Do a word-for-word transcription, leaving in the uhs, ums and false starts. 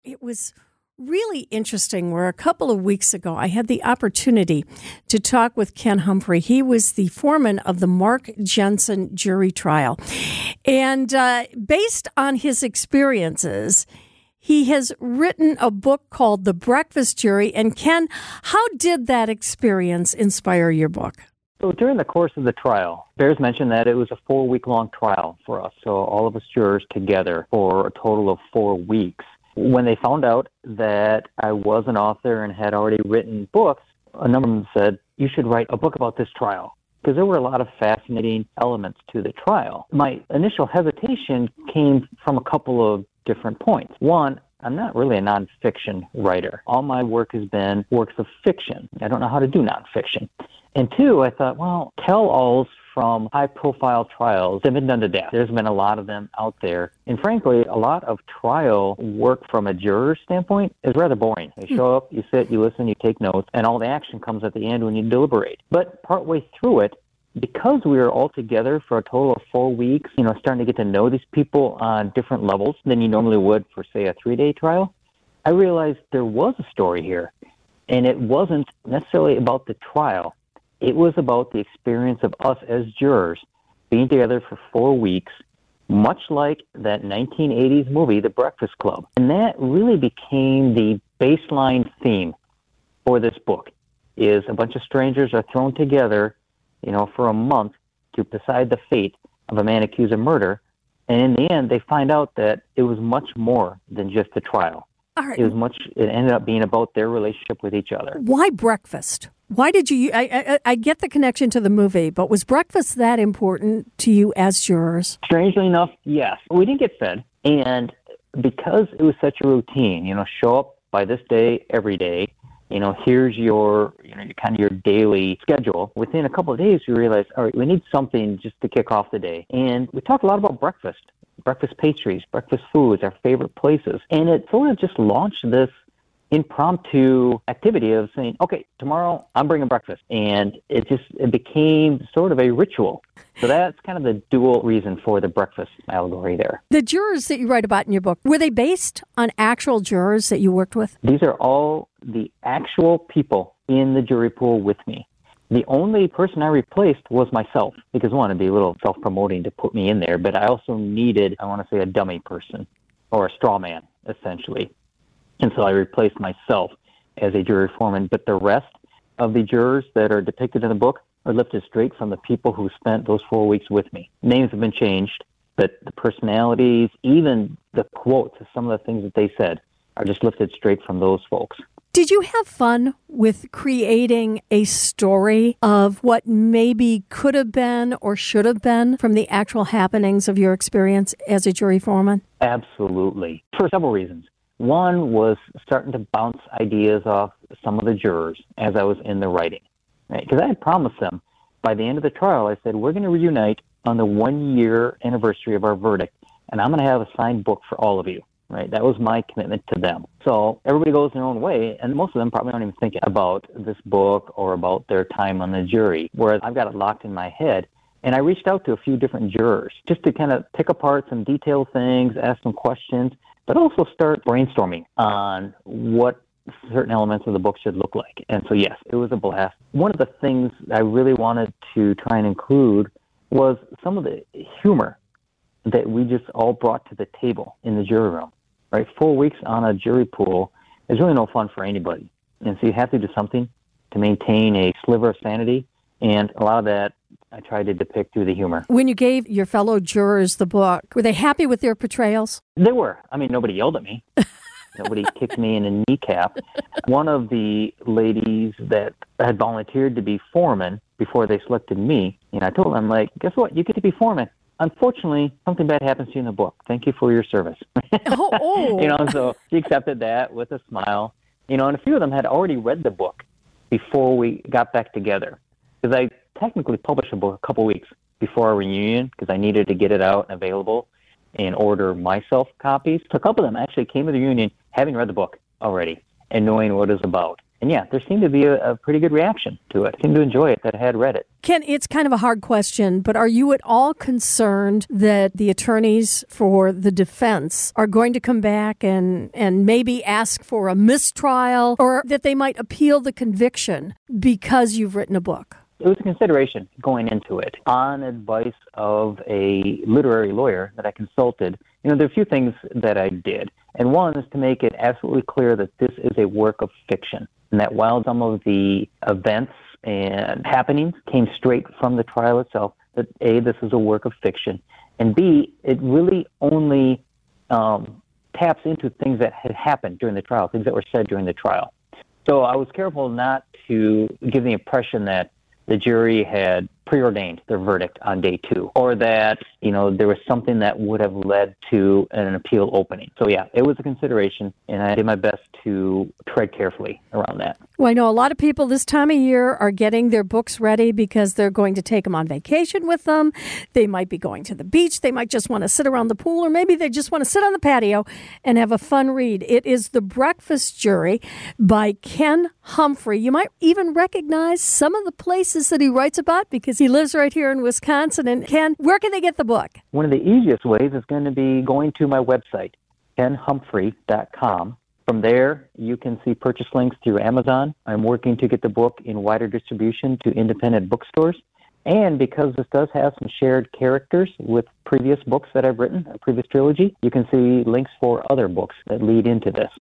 it was really interesting where a couple of weeks ago I had the opportunity to talk with Ken Humphrey. He was the foreman of the Mark Jensen jury trial. And uh, based on his experiences, he has written a book called The Breakfast Jury. And Ken, how did that experience inspire your book? So during the course of the trial, Bears mentioned that it was a four-week-long trial for us, so all of us jurors together for a total of four weeks. When they found out that I was an author and had already written books, a number of them said, you should write a book about this trial, because there were a lot of fascinating elements to the trial. My initial hesitation came from a couple of different points. One, I'm not really a nonfiction writer. All my work has been works of fiction. I don't know how to do nonfiction. And two, I thought, well, tell-alls from high-profile trials have been done to death. There's been a lot of them out there. And frankly, a lot of trial work from a juror's standpoint is rather boring. You show up, you sit, you listen, you take notes, and all the action comes at the end when you deliberate. But partway through it, because we were all together for a total of four weeks, you know, starting to get to know these people on different levels than you normally would for, say, a three-day trial, I realized there was a story here. And it wasn't necessarily about the trial. It was about the experience of us as jurors being together for four weeks, much like that nineteen eighties movie, The Breakfast Club. And that really became the baseline theme for this book, is a bunch of strangers are thrown together, you know, for a month to decide the fate of a man accused of murder. And in the end, they find out that it was much more than just a trial. All right. It was much, it ended up being about their relationship with each other. Why breakfast? Why did you, I, I, I get the connection to the movie, but was breakfast that important to you as jurors? Strangely enough, yes. We didn't get fed. And because it was such a routine, you know, show up by this day, every day, you know, here's your, you know, your kind of your daily schedule. Within a couple of days, we realized, all right, we need something just to kick off the day. And we talked a lot about breakfast, breakfast pastries, breakfast foods, our favorite places. And it sort of just launched this impromptu activity of saying, okay, tomorrow I'm bringing breakfast. And it just, it became sort of a ritual. So that's kind of the dual reason for the breakfast allegory there. The jurors that you write about in your book, were they based on actual jurors that you worked with? These are all the actual people in the jury pool with me. The only person I replaced was myself, because one, it'd be a little self-promoting to put me in there, but I also needed, I want to say, a dummy person, or a straw man, essentially. And so I replaced myself as a jury foreman. But the rest of the jurors that are depicted in the book are lifted straight from the people who spent those four weeks with me. Names have been changed, but the personalities, even the quotes of some of the things that they said, are just lifted straight from those folks. Did you have fun with creating a story of what maybe could have been or should have been from the actual happenings of your experience as a jury foreman? Absolutely, for several reasons. One was starting to bounce ideas off some of the jurors as I was in the writing, right? Because I had promised them by the end of the trial, I said, we're going to reunite on the one-year anniversary of our verdict, and I'm going to have a signed book for all of you, right? That was my commitment to them. So everybody goes their own way, and most of them probably aren't even thinking about this book or about their time on the jury, whereas I've got it locked in my head. And I reached out to a few different jurors just to kind of pick apart some detailed things, ask some questions, but also start brainstorming on what certain elements of the book should look like. And so, yes, it was a blast. One of the things I really wanted to try and include was some of the humor that we just all brought to the table in the jury room, right? Four weeks on a jury pool is really no fun for anybody. And so you have to do something to maintain a sliver of sanity. And a lot of that I tried to depict through the humor. When you gave your fellow jurors the book, were they happy with their portrayals? They were. I mean, nobody yelled at me. Nobody kicked me in a kneecap. One of the ladies that had volunteered to be foreman before they selected me, you know, I told them, like, guess what? You get to be foreman. Unfortunately, something bad happens to you in the book. Thank you for your service. Oh, oh. You know, so she accepted that with a smile. You know, and a few of them had already read the book before we got back together. Because I technically published a book a couple weeks before our reunion because I needed to get it out and available and order myself copies. So a couple of them actually came to the reunion having read the book already and knowing what it was about. And yeah, there seemed to be a, a pretty good reaction to it. I seemed to enjoy it that I had read it. Ken, it's kind of a hard question, but are you at all concerned that the attorneys for the defense are going to come back and, and maybe ask for a mistrial, or that they might appeal the conviction because you've written a book? It was a consideration going into it. On advice of a literary lawyer that I consulted, you know, there are a few things that I did. And one is to make it absolutely clear that this is a work of fiction, and that while some of the events and happenings came straight from the trial itself, that A, this is a work of fiction, and B, it really only um, taps into things that had happened during the trial, things that were said during the trial. So I was careful not to give the impression that the jury had preordained their verdict on day two, or that, you know, there was something that would have led to an appeal opening. So yeah, it was a consideration, and I did my best to tread carefully around that. Well, I know a lot of people this time of year are getting their books ready because they're going to take them on vacation with them. They might be going to the beach. They might just want to sit around the pool, or maybe they just want to sit on the patio and have a fun read. It is The Breakfast Jury by Ken Humphrey. You might even recognize some of the places that he writes about because he lives right here in Wisconsin. And Ken, where can they get the book? One of the easiest ways is going to be going to my website, ken humphrey dot com. From there, you can see purchase links through Amazon. I'm working to get the book in wider distribution to independent bookstores. And because this does have some shared characters with previous books that I've written, a previous trilogy, you can see links for other books that lead into this.